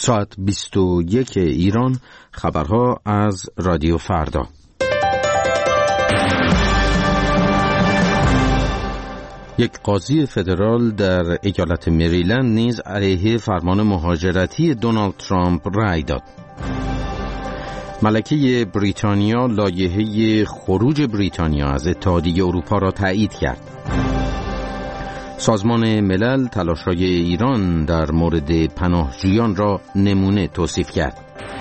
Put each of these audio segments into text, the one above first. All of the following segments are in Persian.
ساعت 21 ایران. خبرها از رادیو فردا. یک قاضی فدرال در ایالت مریلند نیز علیه فرمان مهاجرتی دونالد ترامپ رأی داد. ملکه بریتانیا لایحه خروج بریتانیا از اتحادیه اروپا را تایید کرد. سازمان ملل تلاش‌های ایران در مورد پناهجویان را نمونه توصیف کرد.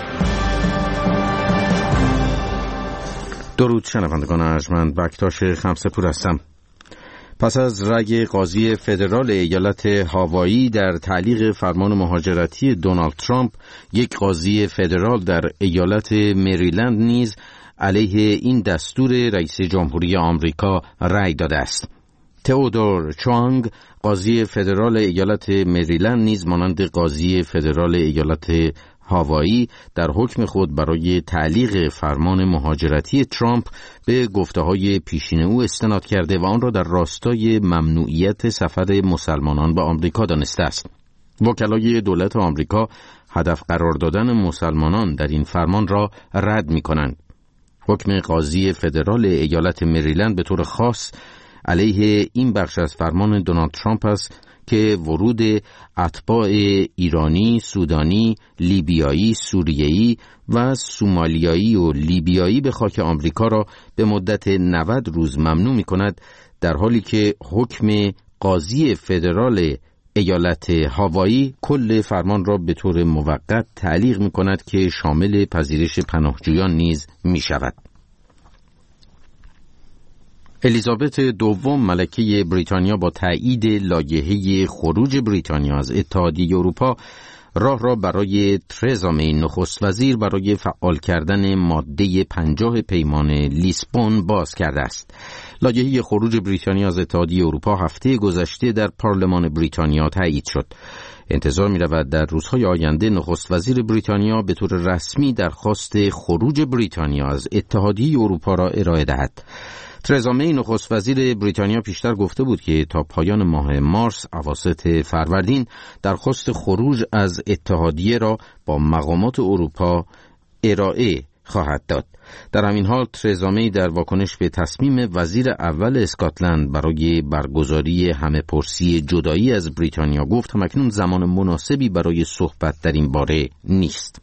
درود شنوندگان ارجمند، بکتاش خمسه‌پور هستم. پس از رأی قاضی فدرال ایالت هاوایی در تعلیق فرمان مهاجرتی دونالد ترامپ، یک قاضی فدرال در ایالت مریلند نیز علیه این دستور رئیس جمهوری آمریکا رأی داده است. تئودور چوانگ، قاضی فدرال ایالت مریلند نیز مانند قاضی فدرال ایالت هاوایی در حکم خود برای تعلیق فرمان مهاجرتی ترامپ به گفته‌های پیشین او استناد کرده و آن را در راستای ممنوعیت سفر مسلمانان به آمریکا دانسته است. وکلای دولت آمریکا هدف قرار دادن مسلمانان در این فرمان را رد می‌کنند. حکم قاضی فدرال ایالت مریلند به طور خاص علیه این بخش از فرمان دونالد ترامپ است که ورود اتباع ایرانی، سودانی، لیبیایی، سوریایی و سومالیایی و لیبیایی به خاک آمریکا را به مدت 90 روز ممنوع می‌کند، در حالی که حکم قاضی فدرال ایالت هاوایی کل فرمان را به طور موقت تعلیق می‌کند که شامل پذیرش پناهجویان نیز می‌شود. الیزابت دوم ملکه بریتانیا با تایید لایحه خروج بریتانیا از اتحادیه اروپا راه را برای ترزا می نخست وزیر برای فعال کردن ماده 50 پیمان لیسبون باز کرده است. لایحه خروج بریتانیا از اتحادیه اروپا هفته گذشته در پارلمان بریتانیا تایید شد. انتظار می رود در روزهای آینده نخست وزیر بریتانیا به طور رسمی درخواست خروج بریتانیا از اتحادیه اروپا را ارائه دهد. ترزا می نخست وزیر بریتانیا پیشتر گفته بود که تا پایان ماه مارس اواسط فروردین درخواست خروج از اتحادیه را با مقامات اروپا ارائه خواهد داد. در همین حال ترزا می در واکنش به تصمیم وزیر اول اسکاتلند برای برگزاری همه‌پرسی جدایی از بریتانیا گفت همکنون زمان مناسبی برای صحبت در این باره نیست.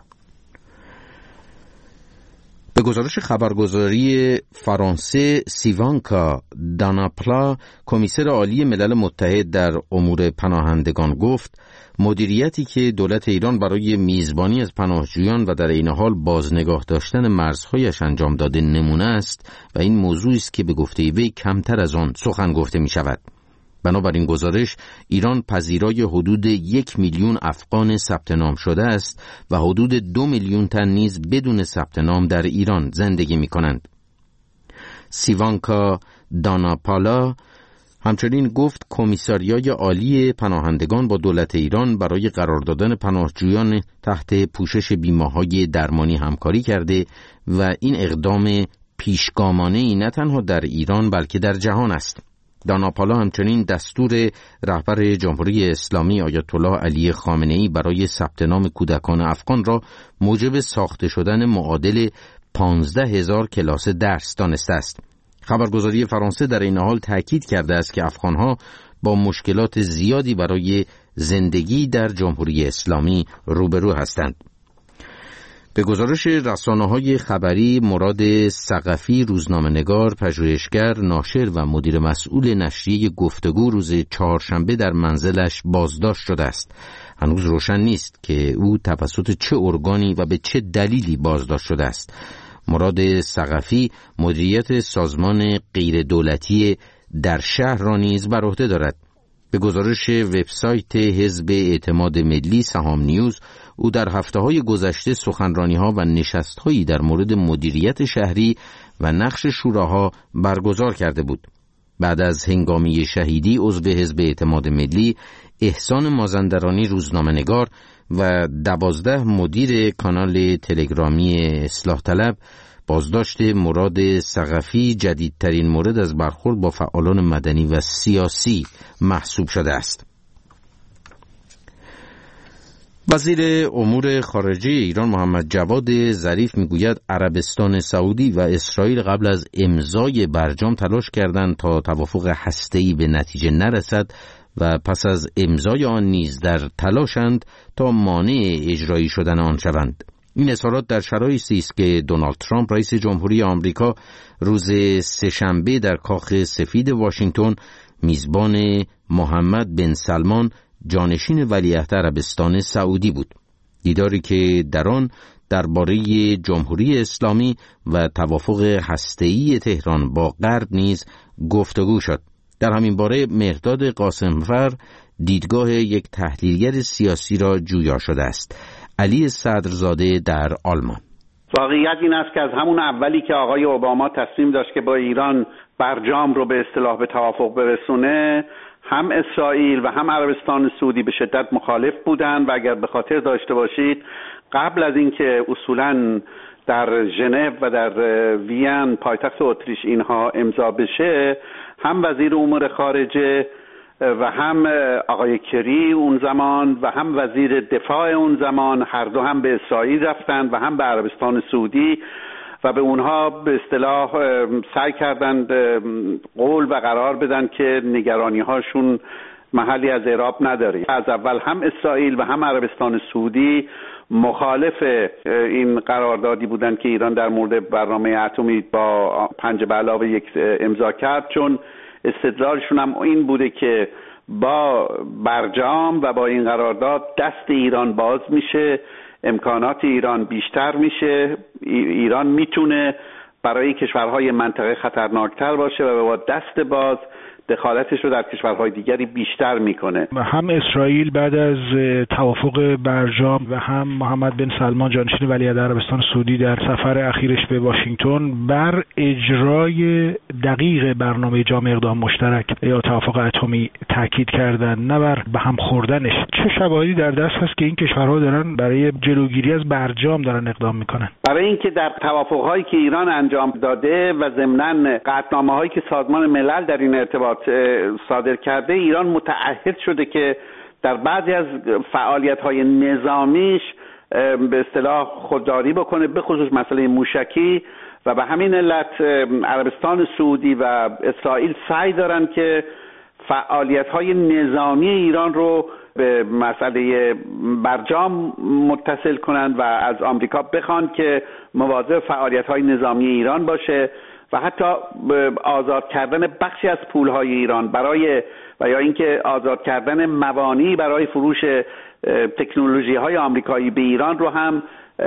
به گزارش خبرگزاری فرانسه، سیوانکا داناپلا، کمیسر عالی ملل متحد در امور پناهندگان گفت مدیریتی که دولت ایران برای میزبانی از پناهجویان و در این حال بازنگاه داشتن مرزهایش انجام داده نمونه است و این موضوعی است که به گفته وی کمتر از آن سخن گفته می شود. بنابراین گزارش ایران پذیرای حدود 1 میلیون افغان ثبت نام شده است و حدود 2 میلیون تن نیز بدون ثبت نام در ایران زندگی می کنند. سیوانکا داناپالا همچنین گفت کمیساریای عالی پناهندگان با دولت ایران برای قرار دادن پناهجویان تحت پوشش بیمه‌های درمانی همکاری کرده و این اقدام پیشگامانه‌ای نه تنها در ایران بلکه در جهان است. داناپالا همچنین دستور رهبر جمهوری اسلامی آیت الله علی خامنه‌ای برای ثبت نام کودکان افغان را موجب ساخته شدن معادل 15,000 کلاس درس دانسته است. خبرگزاری فرانسه در این حال تاکید کرده است که افغانها با مشکلات زیادی برای زندگی در جمهوری اسلامی روبرو هستند. به گزارش رسانه‌های خبری، مراد ثقفی، روزنامه‌نگار، پژوهشگر، ناشر و مدیر مسئول نشریه گفتگو روز چهارشنبه در منزلش بازداشت شده است. هنوز روشن نیست که او توسط چه ارگانی و به چه دلیلی بازداشت شده است. مراد ثقفی مدیریت سازمان غیردولتی در شهر را نیز بر عهده دارد. به گزارش وبسایت حزب اعتماد ملی سهام نیوز، او در هفته‌های گذشته سخنرانی‌ها و نشست‌هایی در مورد مدیریت شهری و نقش شوراها برگزار کرده بود. بعد از هنگامی شهیدی عضو حزب اعتماد ملی، احسان مازندرانی روزنامه‌نگار و 12 مدیر کانال تلگرامی اصلاح طلب، بازداشت مراد ثقفی جدیدترین مورد از برخورد با فعالان مدنی و سیاسی محسوب شده است. وزیر امور خارجه ایران محمد جواد ظریف میگوید عربستان سعودی و اسرائیل قبل از امضای برجام تلاش کردند تا توافق هسته‌ای به نتیجه نرسد و پس از امضای آن نیز در تلاشند تا مانع اجرایی شدن آن شوند. این اظهارات در شرایطی است که دونالد ترامپ رئیس جمهوری آمریکا روز سه‌شنبه در کاخ سفید واشنگتن میزبان محمد بن سلمان جانشین ولیعهد عربستان سعودی بود. دیداری که در آن درباره جمهوری اسلامی و توافق هسته‌ای تهران با غرب نیز گفتگو شد. در همین باره مهرداد قاسمفر دیدگاه یک تحلیلگر سیاسی را جویا شده است. علی صدرزاده در آلمان: واقعیت این است که از همون اولی که آقای اوباما تصمیم داشت که با ایران برجام رو به اصطلاح به توافق برسونه، هم اسرائیل و هم عربستان سعودی به شدت مخالف بودند و اگر به خاطر داشته باشید قبل از اینکه اصولاً در ژنو و در وین پایتخت اتریش اینها امضا بشه، هم وزیر امور خارجه و هم آقای کری اون زمان و هم وزیر دفاع اون زمان هر دو هم به اسرائیل رفتند و هم به عربستان سعودی و به اونها به اصطلاح سعی کردند قول و قرار بدن که نگرانی هاشون محلی از اعراب نداره. از اول هم اسرائیل و هم عربستان سعودی مخالف این قراردادی بودن که ایران در مورد برنامه اتمی با 5+1 امضا کرد، چون استدلالشون هم این بوده که با برجام و با این قرارداد دست ایران باز میشه، امکانات ایران بیشتر میشه، ایران میتونه برای کشورهای منطقه خطرناکتر باشه و با دست باز دخالتش رو در کشورهای دیگری بیشتر میکنه. هم اسرائیل بعد از توافق برجام و هم محمد بن سلمان جانشین ولیعهد عربستان سعودی در سفر اخیرش به واشنگتن بر اجرای دقیق برنامه جامع اقدام مشترک یا توافق اتمی تاکید کردن، نه بر به هم خوردنش. چه شواهدی در دست هست که این کشورها دارن برای جلوگیری از برجام دارن اقدام میکنن؟ برای اینکه در توافقهایی که ایران انجام داده و ضمناً قطعنامه‌هایی که سازمان ملل در این ارتباط صادر کرده، ایران متعهد شده که در بعضی از فعالیت‌های نظامیش به اصطلاح خودداری بکنه، به خصوص مسئله موشکی، و به همین علت عربستان سعودی و اسرائیل سعی دارن که فعالیت‌های نظامی ایران رو به مسئله برجام متصل کنند و از آمریکا بخوان که مواظب فعالیت‌های نظامی ایران باشه و حتی آزاد کردن بخشی از پولهای ایران برای و یا اینکه آزاد کردن موانعی برای فروش تکنولوژی‌های آمریکایی به ایران رو هم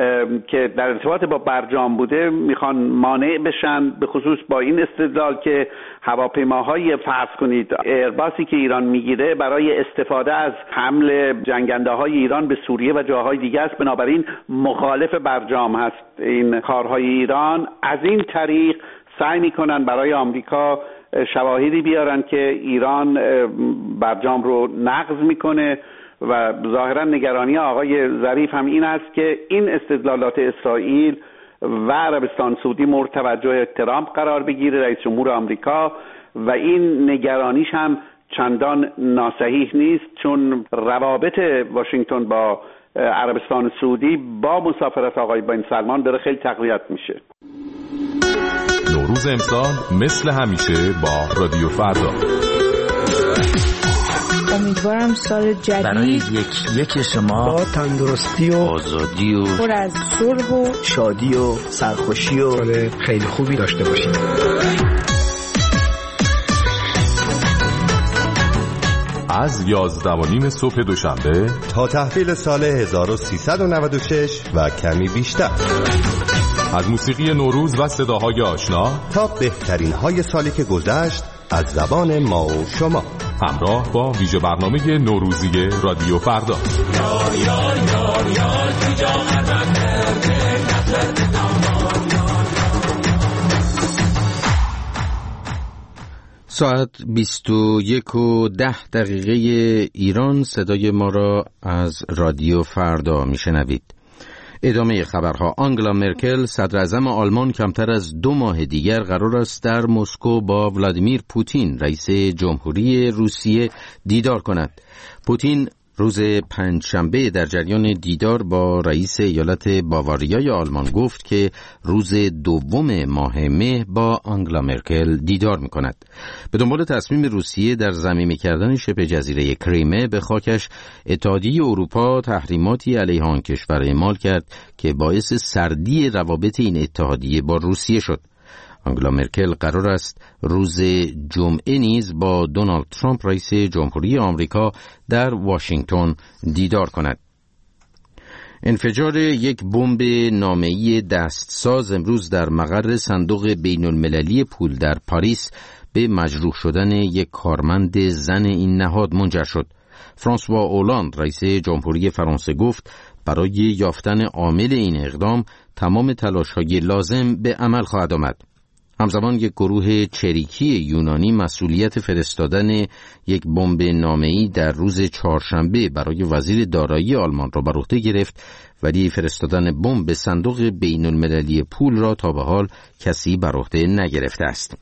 که در ارتباط با برجام بوده میخوان مانع بشن، به خصوص با این استدلال که هواپیماهای فرض کنید ایرباسی که ایران میگیره برای استفاده از حمل جنگنده‌های ایران به سوریه و جاهای دیگه است، بنابراین مخالف برجام هست این کارهای ایران. از این طریق سعی میکنن برای آمریکا شواهدی بیارن که ایران برجام رو نقض میکنه و ظاهرا نگرانی آقای ظریف هم این است که این استدلالات اسرائیل و عربستان سعودی مورد توجه ترامپ قرار بگیره، رئیس جمهور آمریکا، و این نگرانیش هم چندان ناصحیح نیست، چون روابط واشنگتن با عربستان سعودی با مسافرت آقای بن سلمان داره خیلی تقویت میشه. نوروز امسال مثل همیشه با رادیو فردا. امیدوارم سال جدید برای یک شما با تندرستی و آزادی و پر از صلح و شادی و سرخوشی و خیلی خوبی داشته باشید. از 11:30 صبح دوشنبه تا تحویل سال 1396 و کمی بیشتر، از موسیقی نوروز و صداهای آشنا تا بهترین های سالی که گذشت از زبان ما و شما، همراه با ویژه برنامه نوروزی رادیو فردا. ساعت 21:10 ایران صدای ما را از رادیو فردا میشنوید. ادامه خبرها. آنگلا مرکل صدراعظم آلمان کمتر از 2 ماه دیگر قرار است در مسکو با ولادیمیر پوتین رئیس جمهوری روسیه دیدار کند. پوتین روز پنجشنبه در جریان دیدار با رئیس ایالت باواریای آلمان گفت که روز دوم ماه مه با آنگلا مرکل دیدار می‌کند. به دنبال تصمیم روسیه در ضمیمه کردن شبه جزیره کریمه به خاکش، اتحادیه اروپا تحریماتی علیه آن کشور اعمال کرد که باعث سردی روابط این اتحادیه با روسیه شد. آنگلا مرکل قرار است روز جمعه نیز با دونالد ترامپ رئیس جمهوری آمریکا در واشنگتن دیدار کند. انفجار یک بمب نامه‌ای دستساز امروز در مقر صندوق بین المللی پول در پاریس به مجروح شدن یک کارمند زن این نهاد منجر شد. فرانسوا اولاند رئیس جمهوری فرانسه گفت برای یافتن عامل این اقدام تمام تلاش‌های لازم به عمل خواهد آمد. همزمان یک گروه چریکی یونانی مسئولیت فرستادن یک بمب نامه‌ای در روز چهارشنبه برای وزیر دارایی آلمان را بر عهده گرفت، ولی فرستادن بمب به صندوق بین المللی پول را تا به حال کسی بر عهده نگرفته است.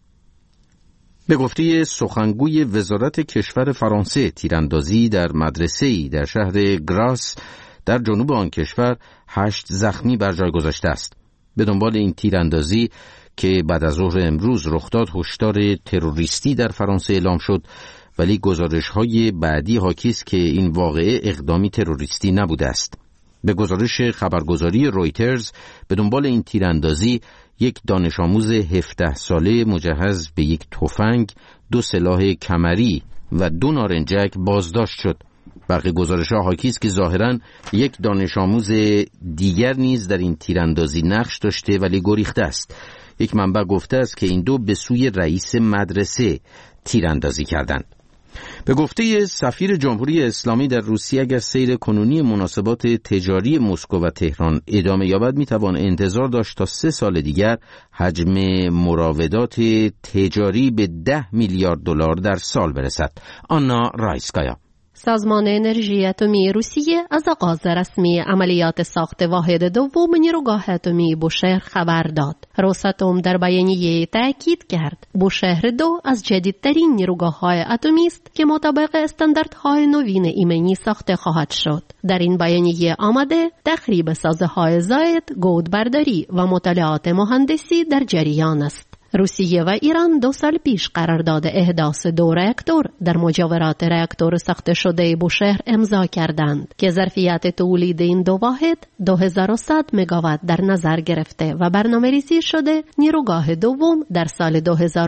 به گفته سخنگوی وزارت کشور فرانسه، تیراندازی در مدرسه‌ای در شهر گراس در جنوب آن کشور 8 زخمی بر جای گذاشته است. به دنبال این تیراندازی که بعد از ظهر امروز رخ داد، هشدار تروریستی در فرانسه اعلام شد، ولی گزارش‌های بعدی حاکی است که این واقعه اقدامی تروریستی نبوده است. به گزارش خبرگزاری رویترز، به دنبال این تیراندازی یک دانش آموز 17 ساله مجهز به یک تفنگ، 2 سلاح کمری و 2 نارنجک بازداشت شد. برخی گزارش‌ها حاکی است که ظاهراً یک دانش آموز دیگر نیز در این تیراندازی نقش داشته ولی گریخته است. یک منبع گفته است که این دو به سوی رئیس مدرسه تیراندازی کردند. به گفته سفیر جمهوری اسلامی در روسیه، اگر سیر کنونی مناسبات تجاری مسکو و تهران ادامه یابد، میتوان انتظار داشت تا 3 سال دیگر حجم مراودات تجاری به 10 میلیارد دلار در سال برسد. آنا رایسکایا. سازمان انرژی اتمی روسیه از آغاز رسمی عملیات ساخت واحد دوم نیروگاه اتمی بوشهر خبر داد. روساتوم در بیانیه تاکید کرد بوشهر 2 از جدیدترین نیروگاه‌های اتمی است که مطابق استانداردهای نوین ایمنی ساخته خواهد شد. در این بیانیه آمده تخریب سازه‌های زائد، گودبرداری و مطالعات مهندسی در جریان است. روسیه و ایران 2 سال پیش قرارداد احداث 2 راکتور در مجاورات راکتور ساخته شده بوشهر امضا کردند که ظرفیت تولید این 2 واحد 2100 مگاوات در نظر گرفته و برنامه‌ریزی شده نیروگاه دوم در سال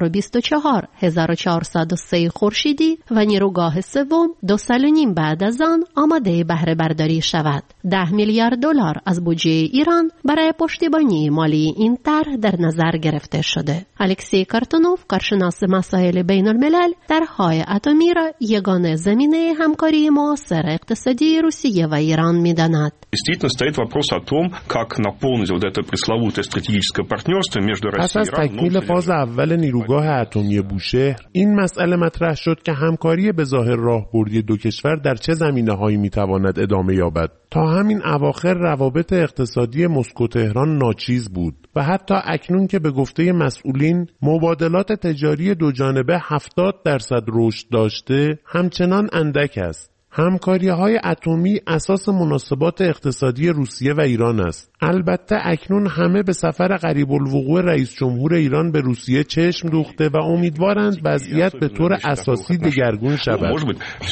2024 1403 خورشیدی و نیروگاه سوم 2 سال و نیم بعد از آن آماده بهره برداری شود. 10 میلیارد دلار از بودجه ایران برای پشتیبانی مالی این طرح در نظر گرفته شده. الکسی کارتونوف، کارشناس مسائل بین الملل، طرح‌های اتمی را یگانه زمینه همکاری معاصر اقتصادی روسیه و ایران می‌داند. پس از تکمیل فاز اول نیروگاه اتمی بوشهر، این مسئله مطرح شد که همکاری به ظاهر راهبردی 2 کشور در چه زمینه‌هایی می‌تواند ادامه یابد. تا همین اواخر روابط اقتصادی مسکو تهران ناچیز بود و حتی اکنون که به گفته مسئولین مبادلات تجاری 2 جانبه 70% رشد داشته، همچنان اندک است. همکاری‌های اتمی اساس مناسبات اقتصادی روسیه و ایران است. البته اکنون همه به سفر قریب الوقوع رئیس جمهور ایران به روسیه چشم دوخته و امیدوارند وضعیت به طور اساسی دگرگون شود.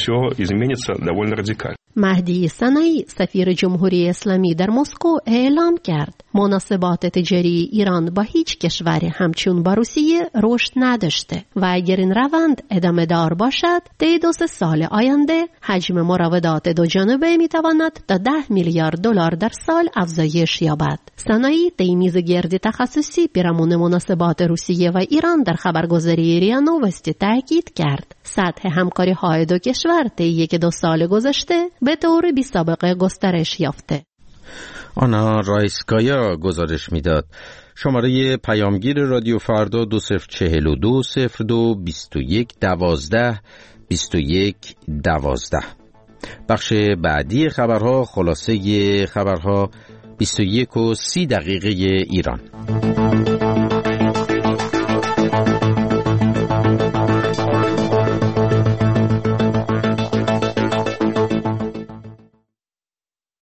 مهدی سنایی، سفیر جمهوری اسلامی در مسکو، اعلام کرد مناسبات تجاری ایران با هیچ کشوری همچون با روسیه رشد نداشته و اگر این روند ادامه دار باشد، طی 2 سال آینده حجم مراودات 2 جانبه میتواند تا 10 میلیارد دلار در سال افزایش یابد. سنایی طی میز گرد تخصصی پیرامون مناسبات روسیه و ایران در خبرگزاری ریا نووستی تاکید کرد سطح همکاری‌های 2 کشور طی 1-2 سال گذشته به طور بی‌سابقه گسترش یافته. آنا رایسکایا گزارش میداد. شماره پیامگیر رادیو فردا 2042 02 21 12 21 12. بخش بعدی خبرها، خلاصه خبرها 21:30 ایران.